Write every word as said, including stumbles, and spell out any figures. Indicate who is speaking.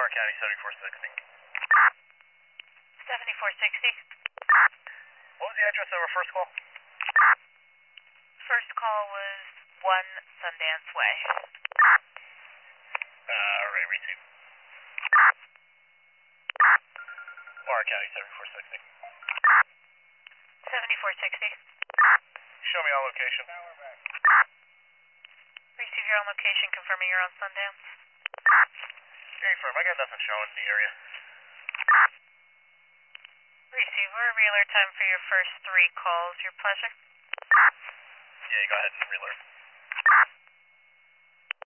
Speaker 1: County seventy-four sixty.
Speaker 2: seventy-four sixty.
Speaker 1: What was the address of our first call?
Speaker 2: First call was one Sundance Way.
Speaker 1: Uh, Ray receive. Warren County seventy-four sixty.
Speaker 2: seventy-four sixty.
Speaker 1: Show me on location.
Speaker 2: Receive your own location, confirming you're on Sundance.
Speaker 1: Hey, firm, I got nothing showing in the area.
Speaker 2: Receive, we're realer time for your first three calls. Your pleasure.
Speaker 1: Yeah, go ahead and relay.